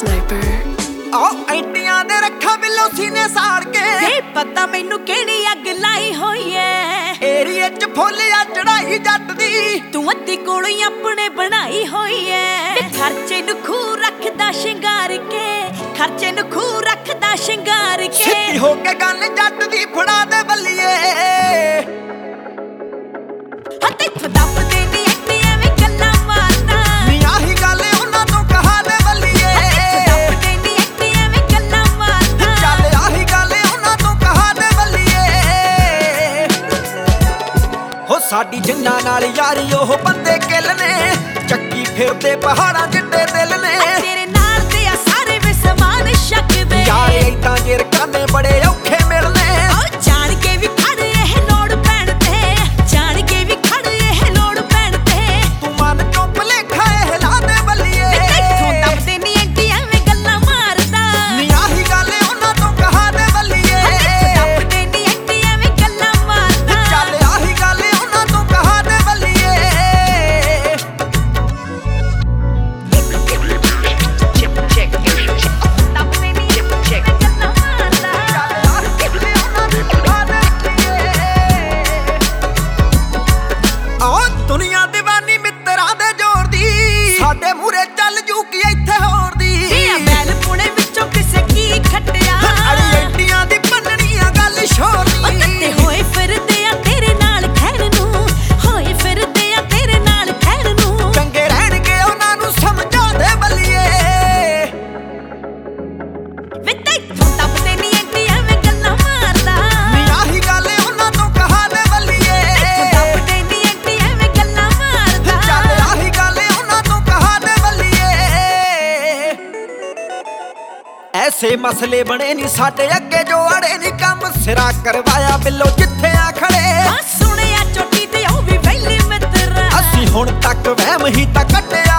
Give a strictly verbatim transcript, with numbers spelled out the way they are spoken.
Sniper ਆ ਐਂਟੀਆਂ ਦੇ ਰੱਖਾਂ ਬਿੱਲੋ ਸੀਨੇ ਸਾੜ ਕੇ ਤੇ ਪਤਾ ਮੈਨੂੰ ਕਿਹੜੀ ਅੱਗ ਲਾਈ ਹੋਈ ਐ ਏਰੀਏ ਚ ਫੁੱਲ ਆ ਚੜਾਈ ਜੱਟ ਦੀ ਤੂੰ ਅੱਧੀ ਕੋਲੋਂ ਹੀ ਆਪਣੇ ਬਣਾਈ ਹੋਈ ਐ ਤੇ ਖਰਚੇ ਨੂੰ ਖੂ ਰੱਖਦਾ ਸ਼ਿੰਗਾਰ ਕੇ ਖਰਚੇ ਨੂੰ ਖੂ ਰੱਖਦਾ ਸ਼ਿੰਗਾਰ ਕੇ ਸਿੱਧੀ ਹੋ ਕੇ ਗੱਲ ਜੱਟ ਦੀ ਫੜਾ ਦੇ ਬੱਲੀਏ ਹੱਥ ਇੱਥੋਂ ਦੱਬਦੇ ਨੀ ਐਂਟੀ ਐਵੇਂ ਗੱਲਾਂ ਮਾਰਦਾ ਨੀ ਆਹੀ ਗੱਲ ਉਹਨਾਂ ਤੋਂ ਕਹਾ ਦੇ ਬੱਲੀਏ ਦੱਬਦੇ ਨੀ ਐਂਟੀ ਐਵੇਂ ਗੱਲਾਂ ਮਾਰਦਾ ਚੱਲ ਆਹੀ ਗੱਲ ਉਹਨਾਂ ਤੋਂ ਕਹਾ ਦੇ ਬੱਲੀਏ ਹੋ ਸਾਡੀ ਜਿੰਨਾਂ ਨਾਲ ਯਾਰੀ ਉਹ ਬੰਦੇ ਕਿੱਲ ਨੇ ਚੱਕੀ ਫਿਰਦੇ ਪਹਾੜਾਂ ਜਿੱਡੇ ਦਿਲ ਨੇ ਤੇਰੇ ਨਾਲ ਤੇ ਆ ਸਾਰੇ ਵਿਸਮਾਨ ਸ਼ੱਕਦੇ ਯਾਰ ਏਦਾਂ ਜੇ ਰਕਾਨੇ ਬੜੇ ਔਖੇ ਮਿਲਨੇ ਉਹ ਜਾਣ ਕੇ ਵੀ ਖੜ ਇਹ ਲੋੜ ਪੈਣ ਤੇ ਜਾਣ ਕੇ ਵੀ ਖੜ ਇਹ ਲੋੜ ਪੈਣ ਤੇ ਤੂੰ ਮਨ ਚੋਂ ਭੁਲੇਖਾ ਇਹ ਲਾ ਦੇ ਬੱਲੀਏ ਇੱਥੋਂ ਦੱਬਦੇ ਨੀ ਐਂਟੀ ਐਵੇਂ ਗੱਲਾਂ ਮਾਰਦਾ ਨੀ ਆਹੀ ਗੱਲ ਉਹਨਾਂ ਤੋਂ ਕਹਾ ਦੇ ਬੱਲੀਏ ਦੱਬਦੇ ਨੀ ਐਂਟੀ ਐਵੇਂ ਗੱਲਾਂ ਮਾਰਦਾ ਚੱਲ ਆਹੀ ਗੱਲ ਉਹਨਾਂ ਤੋਂ ਕਹਾ ਦੇ ਬੱਲੀਏ ਦੱਬਦੇ ਨੀ ਐਵੇਂ ਗੱਲਾਂ ਮਾਰਦਾ ਆ ਦੁਨੀਆ ਦੀਵਾਨੀ ਮਿੱਤਰਾਂ ਦੇ ਜ਼ੋਰ ਦੀ ਸਾਡੇ ਮੂਰੇ ਚੱਲ ਜੂ ਕੀ ਇੱਥੇ ਹੋਰ ਦੀ ਇਹ ਬੈਲ ਪੁਣੇ ਵਿੱਚੋਂ ਕਿਸੇ ਕੀ ਖੱਟਿਆ ਅੜੀ ਐਂਟੀਆਂ ਦੀ ਬੰਨਣੀ ਆ ਗੱਲ ਸ਼ੋਰ ਉਹ ਦੀ ਤੇ ਹੋਏ ਫਿਰਦੇ ਆ ਤੇਰੇ ਨਾਲ ਖੈਰ ਨੂੰ ਹੋਏ ਫਿਰਦੇ ਆ ਤੇਰੇ ਨਾਲ ਖੈਰ ਨੂੰ ਚੰਗੇ ਰਹਿਣਗੇ ਉਹਨਾਂ ਨੂੰ ਸਮਝਾ ਦੇ ਬੱਲੀਏ ਵੇ ਤੈਥੋਂ ਦੱਬਦੇ ਨੀ ਐਂਟੀ ਐਵੇਂ ਗੱਲਾਂ ਮਾਰਦਾ ਨੀ ਆਹੀ ਗੱਲ ਉਹਨਾਂ ਤੋਂ ਕਹਾ ਦੇ ਬੱਲੀਏ ਦੱਬਦੇ ਨੀ ਐਂਟੀ ਐਵੇਂ ਗੱਲਾਂ ਮਾਰਦਾ ਚੱਲ ਆਹੀ ਗੱਲ ਉਹਨਾਂ ਤੋਂ ਕਹਾ ਦੇ ਬੱਲੀਏ ਐਸੇ ਮਸਲੇ ਬਣੇ ਨਹੀਂ ਸਾਡੇ ਅੱਗੇ ਜੋ ਅੜੇ ਨਹੀਂ ਕੰਮ ਸਿਰਾ ਕਰਵਾਇਆ ਬਿੱਲੋ ਜਿੱਥੇ ਆ ਖੜੇ ਆ ਸੁਣਿਆ ਚੋਟੀ ਤੇ ਉਹ ਵੀ ਵੈਲੀ ਮਿੱਤਰਾ ਅਸੀਂ ਹੁਣ ਤੱਕ ਵਹਿਮ ਹੀ ਤਾਂ ਕੱਟਿਆ